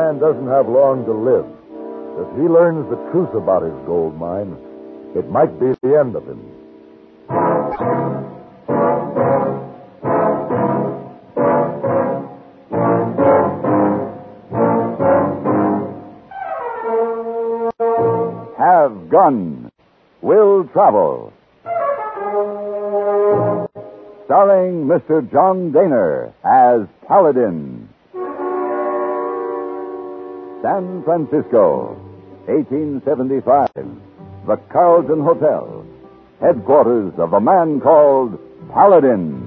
man doesn't have long to live. If he learns the truth about his gold mine, it might be the end of him. Have Gun. Will Travel. Starring Mr. John Daner as Paladin. San Francisco, 1875. The Carlton Hotel. Headquarters of a man called Paladin.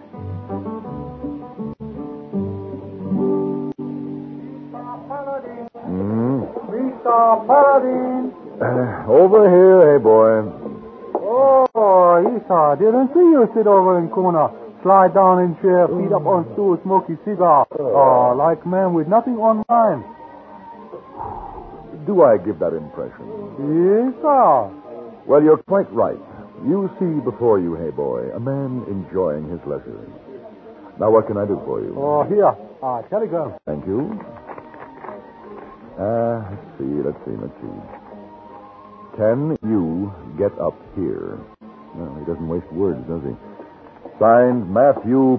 Mr. Paladin. Over here, hey, boy. Oh, Esau, didn't see you sit over in corner, slide down in chair, feet up on stool, smoky cigar. Oh, like man with nothing on mind. Do I give that impression? Yes, sir. Well, you're quite right. You see before you, hey, boy, a man enjoying his leisure. Now, what can I do for you? Oh, here. Telegram. Thank you. Let's see. Can you get up here? Well, he doesn't waste words, does he? Signed, Matthew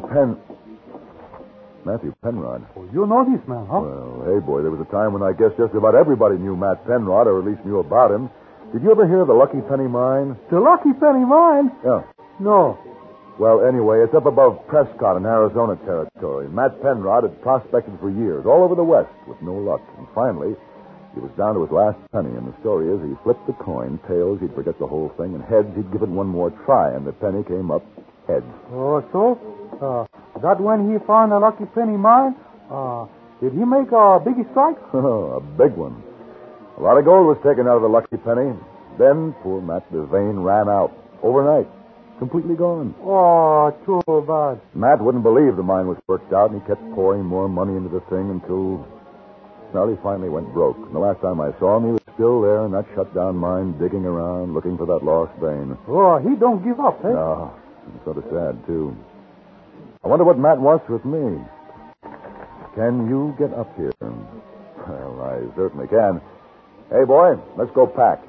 Penrod. Oh, you know this man, huh? Well, hey, boy, there was a time when I guess just about everybody knew Matt Penrod, or at least knew about him. Did you ever hear of the Lucky Penny Mine? The Lucky Penny Mine? Yeah. No. Well, anyway, it's up above Prescott in Arizona territory. Matt Penrod had prospected for years, all over the West, with no luck. And finally, he was down to his last penny, and the story is he flipped the coin. Tails, he'd forget the whole thing, and heads, he'd give it one more try, and the penny came up heads. Oh, so? That when he found the Lucky Penny Mine? Did he make a big strike? A big one. A lot of gold was taken out of the Lucky Penny. Then, poor Matt, the vein ran out overnight. Completely gone. Oh, too bad. Matt wouldn't believe the mine was worked out, and he kept pouring more money into the thing until... Well, he finally went broke. And the last time I saw him, he was still there in that shut-down mine, digging around, looking for that lost vein. Oh, he don't give up, eh? No, it's sort of sad, too. I wonder what Matt wants with me. Can you get up here? Well, I certainly can. Hey, boy, let's go pack.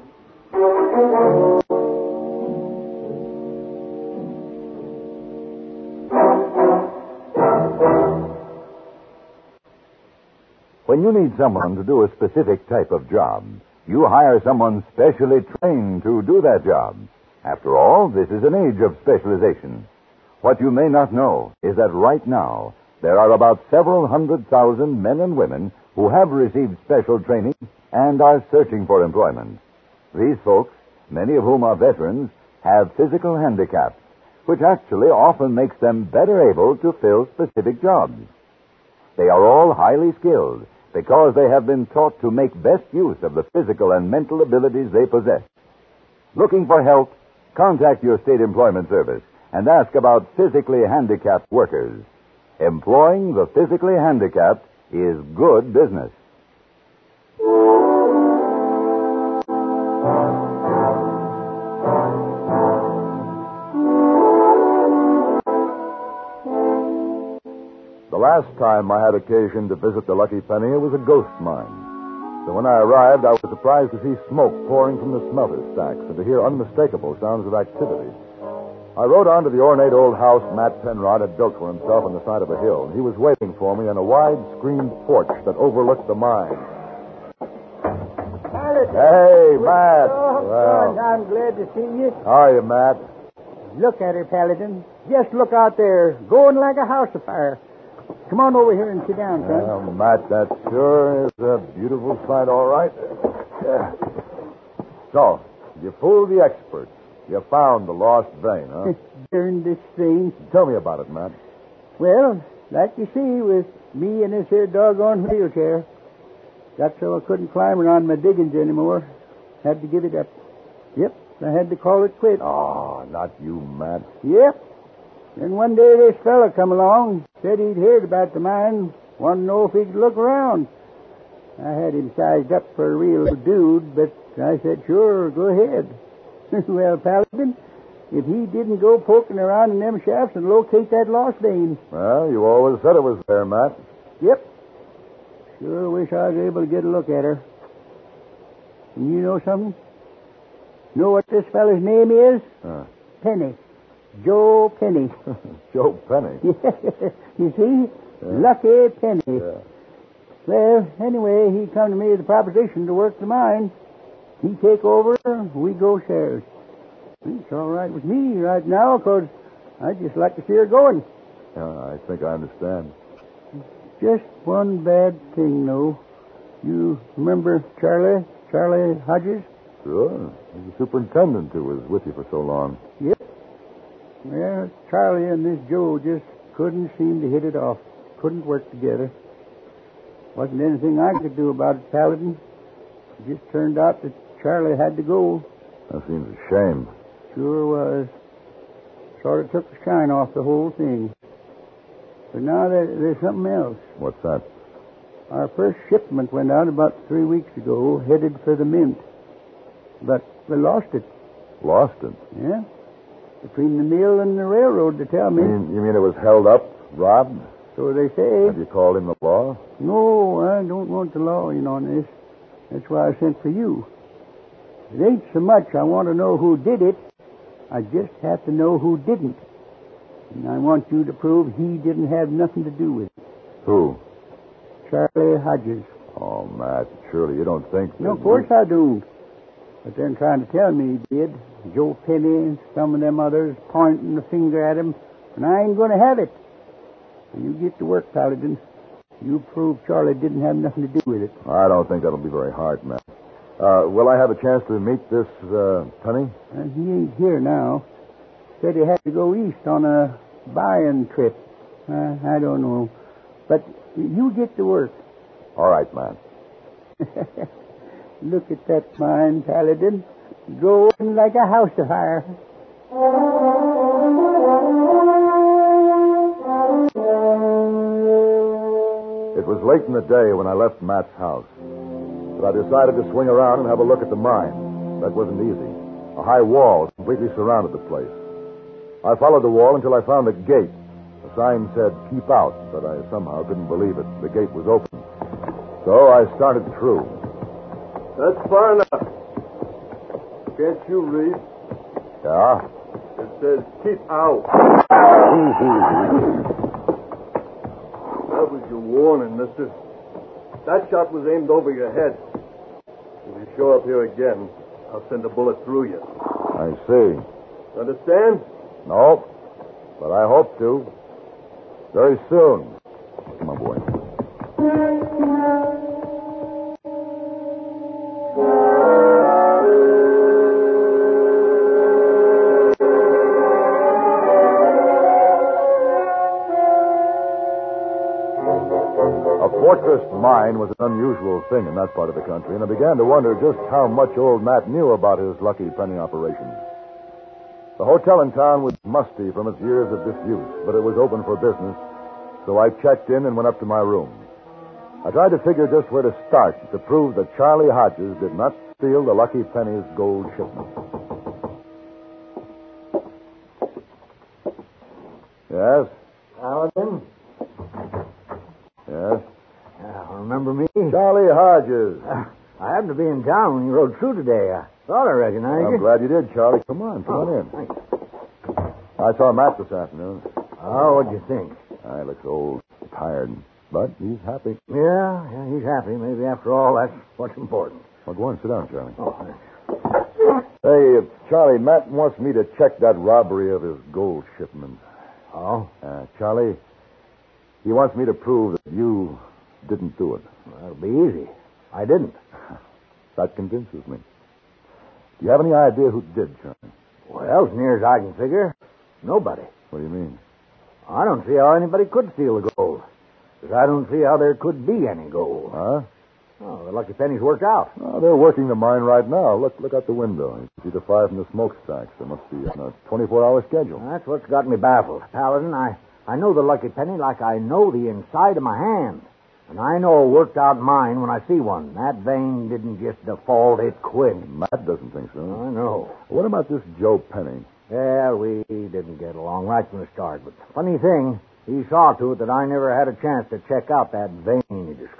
When you need someone to do a specific type of job, you hire someone specially trained to do that job. After all, this is an age of specialization. What you may not know is that right now, there are about several 100,000 men and women who have received special training and are searching for employment. These folks, many of whom are veterans, have physical handicaps, which actually often makes them better able to fill specific jobs. They are all highly skilled because they have been taught to make best use of the physical and mental abilities they possess. Looking for help? Contact your state employment service and ask about physically handicapped workers. Employing the physically handicapped is good business. The last time I had occasion to visit the Lucky Penny, it was a ghost mine. So when I arrived, I was surprised to see smoke pouring from the smelter stacks and to hear unmistakable sounds of activity. I rode on to the ornate old house Matt Penrod had built for himself on the side of a hill, and he was waiting for me on a wide screened porch that overlooked the mine. Hey, Matt. Well, I'm glad to see you. How are you, Matt? Look at her, Paladin. Just look out there, going like a house afire. Come on over here and sit down, son. Well, Matt, that sure is a beautiful sight, all right. Yeah. So, you fooled the experts. You found the lost vein, huh? Darn this thing. Tell me about it, Matt. Well, like you see, with me in this here doggone wheelchair, got so I couldn't climb around my diggings anymore. Had to give it up. Yep, I had to call it quits. Oh, not you, Matt. Yep. Then one day this fella come along, said he'd heard about the mine, wanted to know if he could look around. I had him sized up for a real dude, but I said, sure, go ahead. Well, Paladin, if he didn't go poking around in them shafts and locate that lost vein. Well, you always said it was there, Matt. Yep. Sure wish I was able to get a look at her. And you know something? Know what this fella's name is? Penny. Joe Penny. Joe Penny? You see? Lucky Penny. Yeah. Well, anyway, he come to me with a proposition to work the mine. He take over, we go shares. It's all right with me right now, 'cause I'd just like to see her going. I think I understand. Just one bad thing, though. You remember Charlie Hodges? Sure. He's the superintendent who was with you for so long. Yep. Well, Charlie and this Joe just couldn't seem to hit it off. Couldn't work together. Wasn't anything I could do about it, Paladin. It just turned out that Charlie had to go. That seems a shame. Sure was. Sort of took the shine off the whole thing. But now there's something else. What's that? Our first shipment went out about 3 weeks ago, headed for the mint. But we lost it. Lost it? Yeah. Between the mill and the railroad, they tell me. You mean it was held up, robbed? So they say. Have you called in the law? No, I don't want the law in on this. That's why I sent for you. It ain't so much I want to know who did it. I just have to know who didn't. And I want you to prove he didn't have nothing to do with it. Who? Charlie Hodges. Oh, Matt, surely you don't think... No, of course I don't. But they're trying to tell me he did. Joe Penny and some of them others pointing the finger at him. And I ain't going to have it. You get to work, Paladin. You prove Charlie didn't have nothing to do with it. I don't think that'll be very hard, Matt. Will I have a chance to meet this Penny? He ain't here now. Said he had to go east on a buying trip. I don't know. But you get to work. All right, Matt. Look at that mine, Paladin. Going like a house afire. It was late in the day when I left Matt's house. But I decided to swing around and have a look at the mine. That wasn't easy. A high wall completely surrounded the place. I followed the wall until I found a gate. The sign said, "Keep out," but I somehow couldn't believe it. The gate was open. So I started through. That's far enough. Can't you read? Yeah? It says, "Keep out." That was your warning, mister. That shot was aimed over your head. If you show up here again, I'll send a bullet through you. I see. Understand? No, but I hope to. Very soon. Come on, boy. A fortress mine was an unusual thing in that part of the country, and I began to wonder just how much old Matt knew about his Lucky Penny operation. The hotel in town was musty from its years of disuse, but it was open for business, so I checked in and went up to my room. I tried to figure just where to start to prove that Charlie Hodges did not steal the Lucky Penny's gold shipment. Yes? Paladin? Yes? Remember me? Charlie Hodges. I happened to be in town when you rode through today. I thought I recognized you. I'm glad you did, Charlie. Come on in. Thanks. I saw Matt this afternoon. Oh, what'd you think? He looks old, tired, but he's happy. Yeah, he's happy. Maybe after all, that's what's important. Well, go on, sit down, Charlie. Oh, thanks. Hey, Charlie, Matt wants me to check that robbery of his gold shipment. Oh? Charlie, he wants me to prove that you didn't do it. Well, that'll be easy. I didn't. That convinces me. Do you have any idea who did, Charlie? Well, as near as I can figure, nobody. What do you mean? I don't see how anybody could steal the gold. Because I don't see how there could be any gold. Huh? Oh, the Lucky Penny's worked out. Oh, they're working the mine right now. Look out the window. You can see the fire from the smokestacks. There must be on a 24-hour schedule. That's what's got me baffled. Paladin, I know the Lucky Penny like I know the inside of my hand. And I know a worked-out mine when I see one. That vein didn't just default, it quit. Matt doesn't think so. I know. What about this Joe Penny? Yeah, we didn't get along right from the start. But funny thing, he saw to it that I never had a chance to check out that vein he discovered. But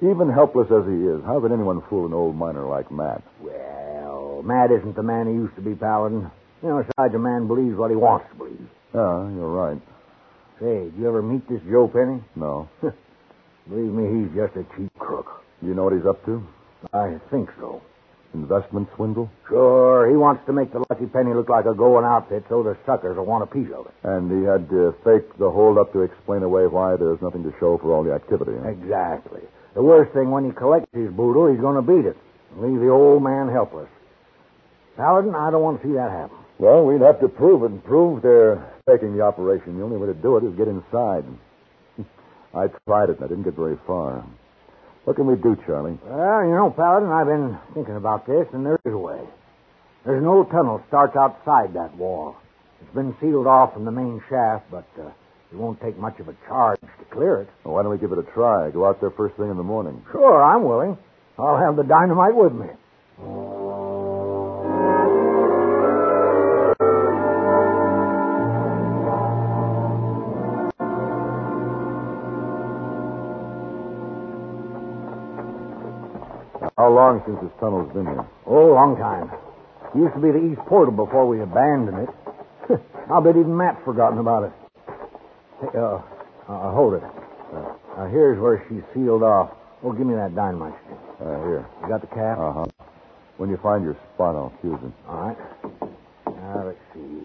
Even helpless as he is, how can anyone fool an old miner like Matt? Well, Matt isn't the man he used to be, Paladin. Besides, a man believes what he wants to believe. Yeah, you're right. Say, did you ever meet this Joe Penny? No. Believe me, he's just a cheap crook. You know what he's up to? I think so. Investment swindle? Sure, he wants to make the Lucky Penny look like a going outfit so the suckers will want a piece of it. And he had to fake the hold-up to explain away why there's nothing to show for all the activity. Huh? Exactly. The worst thing, when he collects his boodle, he's going to beat it and leave the old man helpless. Paladin, I don't want to see that happen. Well, we'd have to prove it and prove they're faking the operation. The only way to do it is get inside. I tried it, and I didn't get very far. What can we do, Charlie? Well, Paladin, I've been thinking about this, and there is a way. There's an old tunnel starts outside that wall. It's been sealed off from the main shaft, but it won't take much of a charge to clear it. Well, why don't we give it a try? Go out there first thing in the morning. Sure, I'm willing. I'll have the dynamite with me. How long since this tunnel's been here? Oh, long time. It used to be the east portal before we abandoned it. I'll bet even Matt's forgotten about it. Hey, hold it. Here's where she's sealed off. Oh, give me that dynamite stick. Here. You got the cap? Uh-huh. When you find your spot, I'll fuse it. All right. Now, let's see.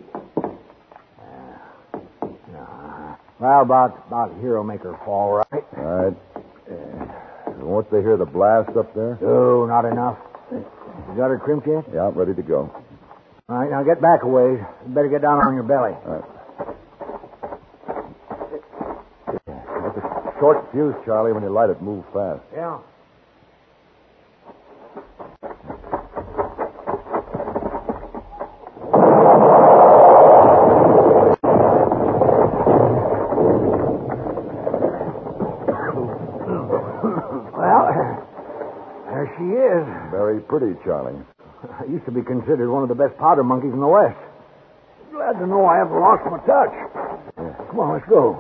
Well, about here will make her fall right. All right. Won't they hear the blast up there? Oh, not enough. You got her crimped yet? Yeah, I'm ready to go. All right, now get back a ways. You better get down on your belly. All right. That's a short fuse, Charlie. When you light it, move fast. Yeah. She is. Very pretty, Charlie. I used to be considered one of the best powder monkeys in the West. Glad to know I haven't lost my touch. Yeah. Come on, let's go.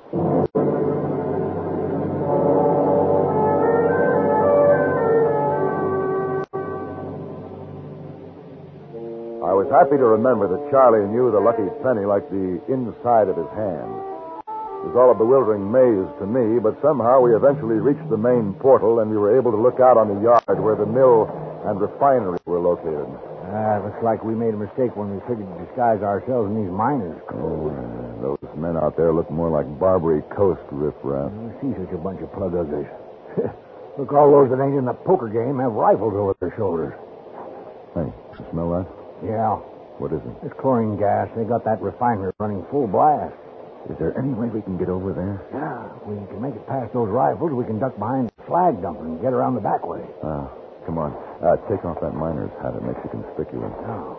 I was happy to remember that Charlie knew the Lucky Penny like the inside of his hand. It was all a bewildering maze to me, but somehow we eventually reached the main portal, and we were able to look out on the yard where the mill and refinery were located. Looks like we made a mistake when we figured to disguise ourselves in these miners' clothes. Those men out there look more like Barbary Coast riffraff. I see such a bunch of plug uglies. Look, all those that ain't in the poker game have rifles over their shoulders. Hey, you smell that? Yeah. What is it? It's chlorine gas. They got that refinery running full blast. Is there any way we can get over there? Yeah, if we can make it past those rifles, we can duck behind the flag dumper and get around the back way. Come on. Take off that miner's hat. It makes you conspicuous. Oh.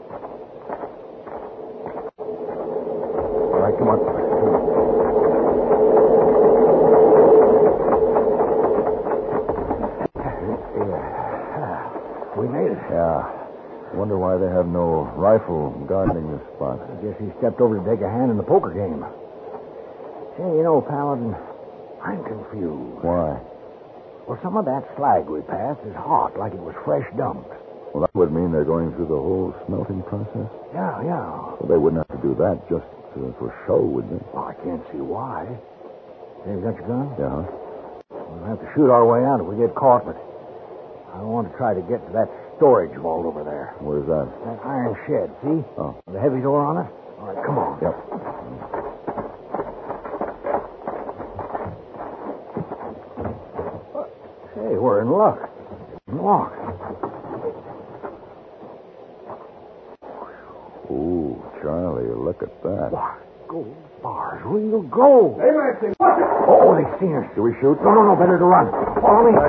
All right, come on. We made it. Yeah. Wonder why they have no rifle guarding this spot. I guess he stepped over to take a hand in the poker game. Hey, Paladin, I'm confused. Why? Well, some of that slag we passed is hot, like it was fresh dumped. Well, that would mean they're going through the whole smelting process. Yeah. Well, they wouldn't have to do that just for show, would they? Well, I can't see why. Hey, you got your gun? Yeah. We'll have to shoot our way out if we get caught, but I want to try to get to that storage vault over there. Where's that? That iron shed, see? Oh. The heavy door on it? All right, come on. Yep. Hey, we're in luck. Locked. Ooh, Charlie, look at that. Why, gold bars, real gold. Hey, Maxie, watch it! Oh, they've seen us. Do we shoot? No, better to run. Follow me.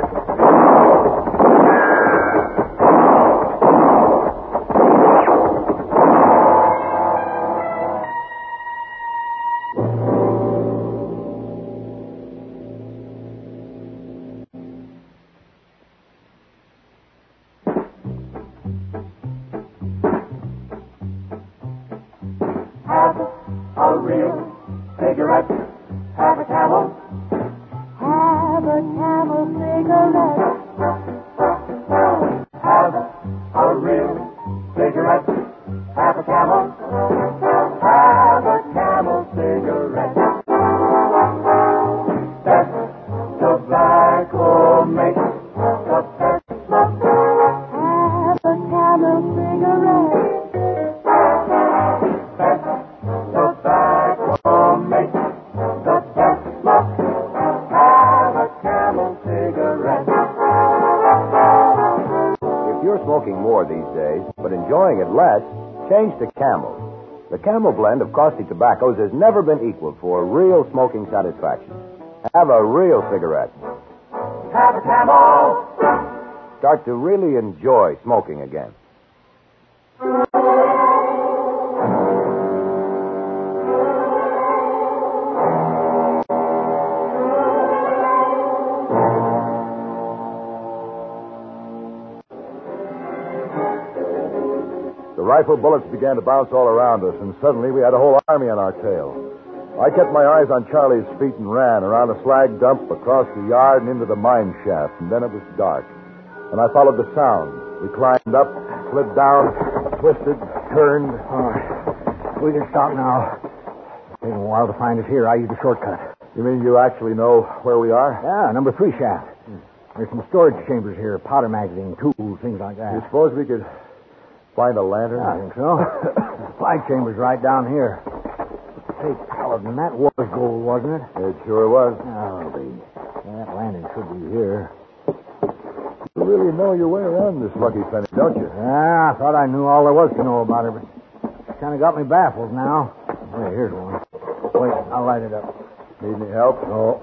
A real cigarette. Have a Camel. Have a Camel cigarette. Change to Camel. The Camel blend of caustic tobaccos has never been equaled for real smoking satisfaction. Have a real cigarette. Have a Camel. Start to really enjoy smoking again. The rifle bullets began to bounce all around us, and suddenly we had a whole army on our tail. I kept my eyes on Charlie's feet and ran around a slag dump, across the yard, and into the mine shaft. And then it was dark. And I followed the sound. We climbed up, slid down, twisted, turned. We can stop now. It's taking a while to find us here. I used a shortcut. You mean you actually know where we are? Yeah, number 3 shaft. There's some storage chambers here, powder magazine, tools, things like that. You suppose we could find a lantern? I think so. Supply chamber's right down here. Hey, Paladin, that was gold, wasn't it? It sure was. Oh, that lantern should be here. You really know your way around this lucky penny, don't you? Yeah, I thought I knew all there was to know about it, but it kind of got me baffled now. Hey, here's one. Wait, I'll light it up. Need any help? No.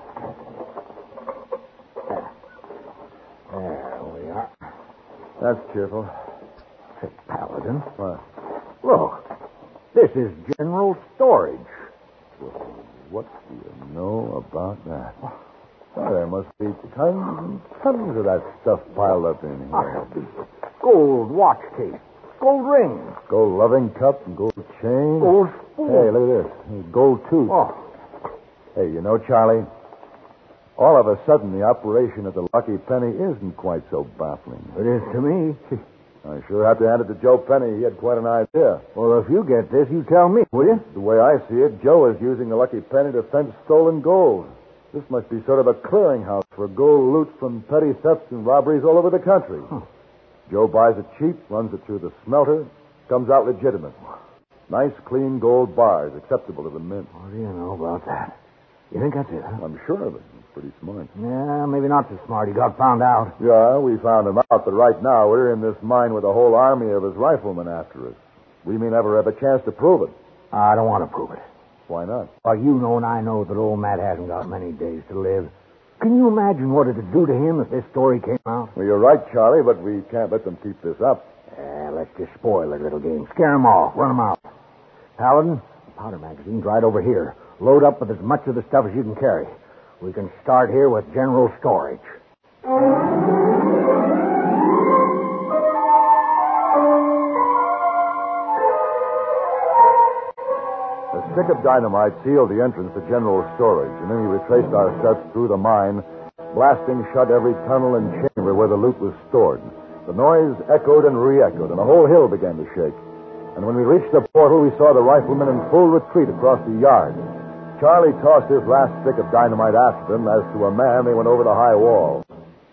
There we are. That's cheerful. Say, Paladin. What? Look, this is general storage. What do you know about that? Oh, there must be tons and tons of that stuff piled up in here. Gold watch case, gold ring, Gold loving cup and gold chain. gold spoon. Hey, look at this. Gold tooth. Oh, Hey, you know, Charlie, all of a sudden the operation of the Lucky Penny isn't quite so baffling. it is to me. I sure have to hand it to Joe Penny. He had quite an idea. Well, if you get this, you tell me, will you? The way I see it, Joe is using the Lucky Penny to fence stolen gold. This must be sort of a clearinghouse for gold loot from petty thefts and robberies all over the country. Joe buys it cheap, runs it through the smelter, comes out legitimate. Nice, clean gold bars, acceptable to the mint. What do you know about that? You think that's it, huh? I'm sure of it. He's pretty smart. Yeah, maybe not so smart. He got found out. Yeah, we found him out, but right now we're in this mine with a whole army of his riflemen after us. We may never have a chance to prove it. I don't want to prove it. Why not? Well, you know and I know that old Matt hasn't got many days to live. Can you imagine what it'd do to him if this story came out? Well, you're right, Charlie, but we can't let them keep this up. Let's just spoil their little game. Scare them off. Run them out. Paladin, the powder magazine's right over here. Load up with as much of the stuff as you can carry. We can start here with general storage. A stick of dynamite sealed the entrance to general storage, and then we retraced our steps through the mine, blasting shut every tunnel and chamber where the loot was stored. The noise echoed and re-echoed, and the whole hill began to shake. And when we reached the portal, we saw the riflemen in full retreat across the yard. Charlie tossed his last stick of dynamite after them. As to a man, they went over the high wall.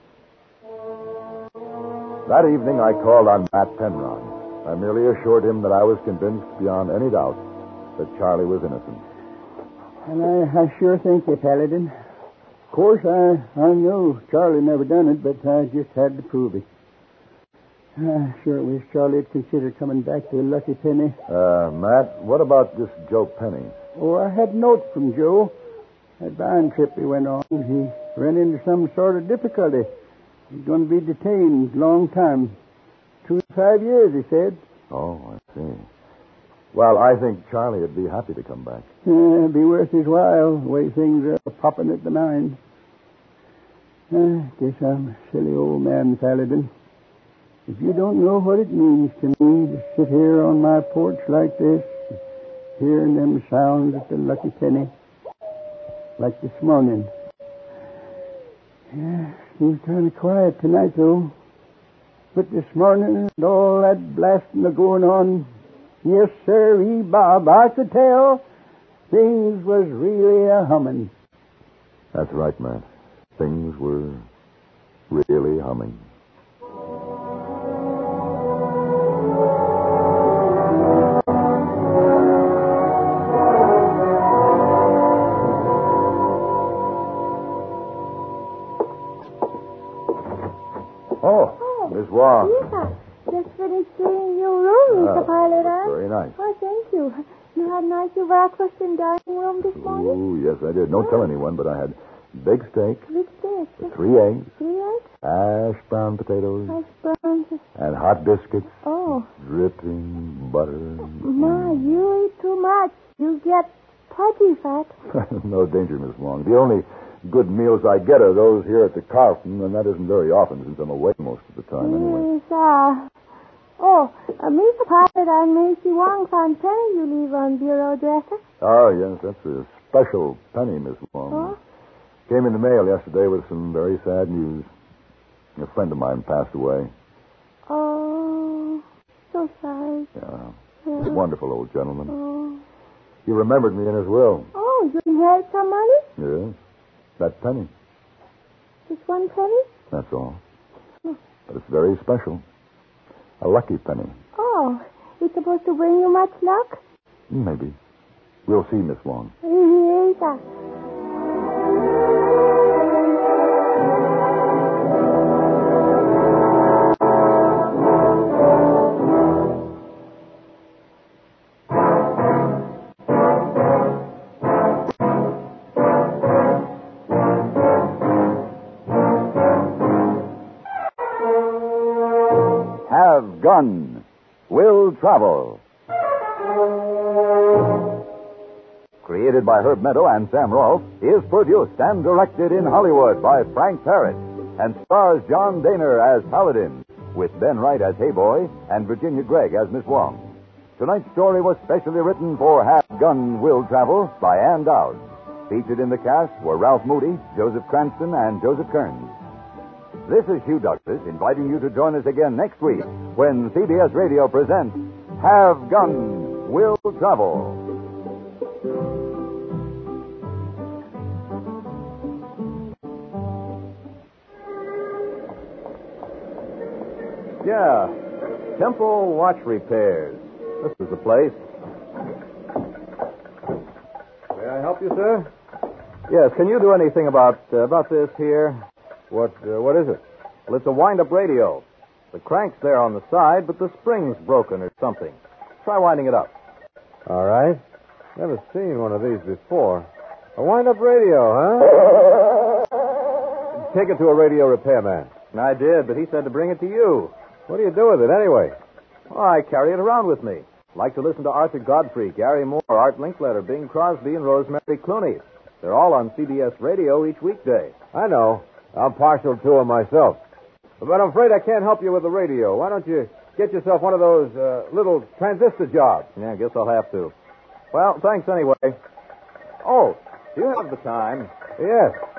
That evening, I called on Matt Penrod. I merely assured him that I was convinced beyond any doubt that Charlie was innocent. And I sure think you, Paladin. Of course, I know Charlie never done it, but I just had to prove it. I sure wish Charlie had considered coming back to the Lucky Penny. Matt, what about this Joe Penny? Oh, I had a note from Joe. That buying trip he went on, he ran into some sort of difficulty. He's going to be detained a long time. 2 to 5 years, he said. Oh, I see. Well, I think Charlie would be happy to come back. Be worth his while, the way things are popping at the mine. Guess I'm a silly old man, Paladin. If you don't know what it means to me to sit here on my porch like this, hearing them sounds at the Lucky Penny, like this morning. Yeah, seems kind of quiet tonight, though. But this morning, and all that blasting going on, yes, sir, Bob, I could tell things was really a-humming. That's right, Matt. Things were really humming. Yes, just finished cleaning your room, Mr. Pilot. pilot, Very nice. Oh, thank you. You had nice breakfast in dining room this morning? Oh, yes, I did. Don't tell anyone, but I had big steak, Big steak. 3 eggs, 3 eggs? hash brown potatoes, Hash browns. and hot biscuits, Oh, dripping butter. Ma, you eat too much. You get pudgy fat. No danger, Miss Long. The only good meals I get are those here at the Carlton, and that isn't very often since I'm away most of the time anyway. Yes, Mr. Pilot and Macy Wong found penny you leave on bureau dresser. Oh, yes, that's a special penny, Miss Long. Huh? Came in the mail yesterday with some very sad news. A friend of mine passed away. Oh, so sorry. Yeah. A wonderful old gentleman. Oh. He remembered me in his will. Oh, you inherit some money? Yes. That penny. Just 1 penny? That's all. But it's very special. A lucky penny. Oh, it's supposed to bring you much luck? Maybe. We'll see, Miss Long. Yes. Have Gun. Will Travel. Created by Herb Meadow and Sam Rolfe, is produced and directed in Hollywood by Frank Parrott and stars John Daner as Paladin, with Ben Wright as Hayboy and Virginia Gregg as Miss Wong. Tonight's story was specially written for Have Gun. Will Travel by Ann Dowd. Featured in the cast were Ralph Moody, Joseph Cranston, and Joseph Kearns. This is Hugh Douglas inviting you to join us again next week when CBS Radio presents Have Gun. Will Travel. Yeah. Temple Watch Repairs. This is the place. May I help you, sir? Yes, can you do anything about this here? What is it? Well, it's a wind-up radio. The crank's there on the side, but the spring's broken or something. Try winding it up. All right. Never seen one of these before. A wind-up radio, huh? Take it to a radio repairman. I did, but he said to bring it to you. What do you do with it anyway? Oh, I carry it around with me. Like to listen to Arthur Godfrey, Gary Moore, Art Linkletter, Bing Crosby, and Rosemary Clooney. They're all on CBS Radio each weekday. I know. I'm partial to them myself. But I'm afraid I can't help you with the radio. Why don't you get yourself one of those little transistor jobs? Yeah, I guess I'll have to. Well, thanks anyway. Oh, do you have the time? Yes.